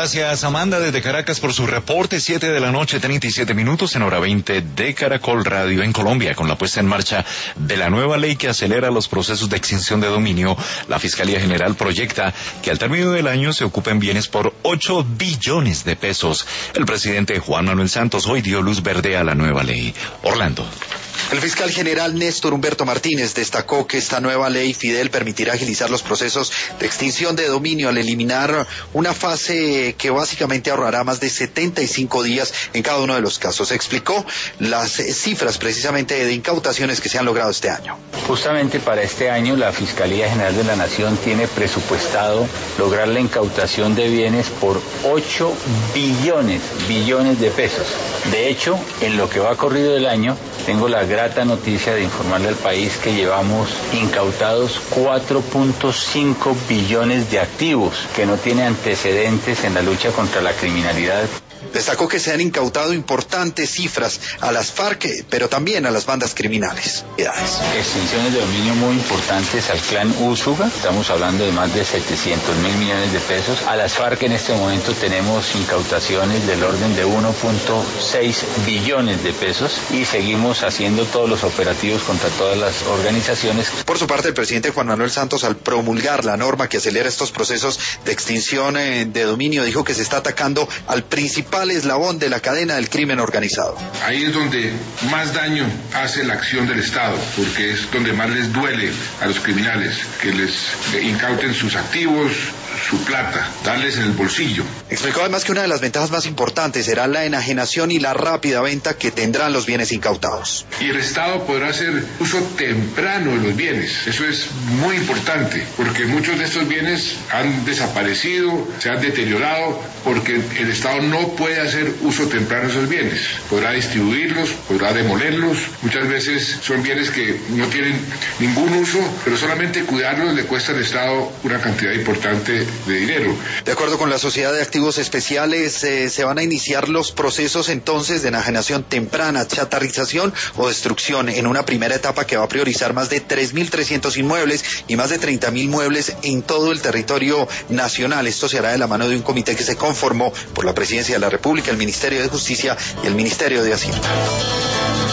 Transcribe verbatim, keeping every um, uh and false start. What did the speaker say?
Gracias, Amanda, desde Caracas por su reporte. Siete de la noche, treinta y siete minutos en hora veinte de Caracol Radio en Colombia. Con la puesta en marcha de la nueva ley que acelera los procesos de extinción de dominio, la Fiscalía General proyecta que al término del año se ocupen bienes por ocho billones de pesos. El presidente Juan Manuel Santos hoy dio luz verde a la nueva ley. Orlando. El fiscal general Néstor Humberto Martínez destacó que esta nueva ley Fidel permitirá agilizar los procesos de extinción de dominio al eliminar una fase que básicamente ahorrará más de setenta y cinco días en cada uno de los casos. Explicó las cifras precisamente de incautaciones que se han logrado este año. Justamente para este año la Fiscalía General de la Nación tiene presupuestado lograr la incautación de bienes por ocho billones, billones de pesos. De hecho, en lo que va corrido del año, tengo la grata noticia de informarle al país que llevamos incautados cuatro punto cinco billones de activos, que no tiene antecedentes en la lucha contra la criminalidad. Destacó que se han incautado importantes cifras a las FARC, pero también a las bandas criminales. Extinciones de dominio muy importantes al clan Úsuga, estamos hablando de más de setecientos mil millones de pesos. A las FARC en este momento tenemos incautaciones del orden de uno punto seis billones de pesos y seguimos haciendo todos los operativos contra todas las organizaciones. Por su parte, el presidente Juan Manuel Santos, al promulgar la norma que acelera estos procesos de extinción de dominio, dijo que se está atacando al principal eslabón de la cadena del crimen organizado. Ahí es donde más daño hace la acción del Estado, porque es donde más les duele a los criminales, que les incauten sus activos, su plata, darles en el bolsillo. Explicó además que una de las ventajas más importantes será la enajenación y la rápida venta que tendrán los bienes incautados. Y el Estado podrá hacer uso temprano de los bienes. Eso es muy importante, porque muchos de estos bienes han desaparecido, se han deteriorado, porque el Estado no puede hacer uso temprano de esos bienes. Podrá distribuirlos, podrá demolerlos. Muchas veces son bienes que no tienen ningún uso, pero solamente cuidarlos le cuesta al Estado una cantidad importante de dinero. De acuerdo con la Sociedad de Activos Especiales, eh, se van a iniciar los procesos entonces de enajenación temprana, chatarrización o destrucción en una primera etapa que va a priorizar más de tres mil trescientos inmuebles y más de treinta mil muebles en todo el territorio nacional. Esto se hará de la mano de un comité que se conformó por la Presidencia de la República, el Ministerio de Justicia y el Ministerio de Hacienda.